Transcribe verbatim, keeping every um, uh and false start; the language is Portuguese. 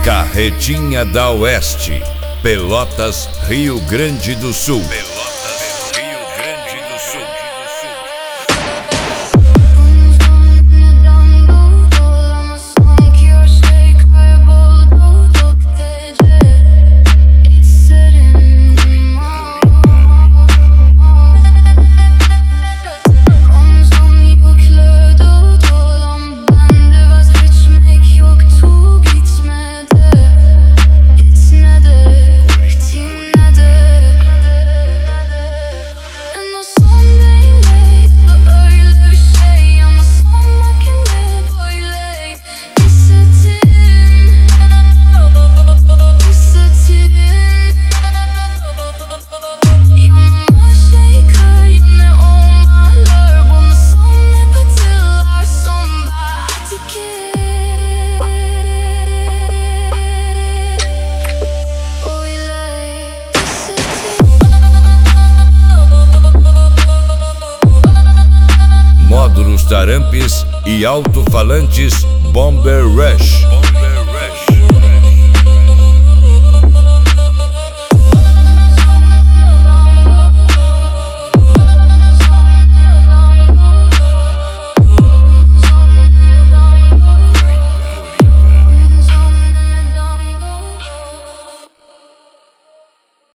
Carretinha da Oeste, Pelotas, Rio Grande do Sul. Pelotas, Rio Grande do Sul. Módulos Tarampes e alto-falantes Bomber Rush.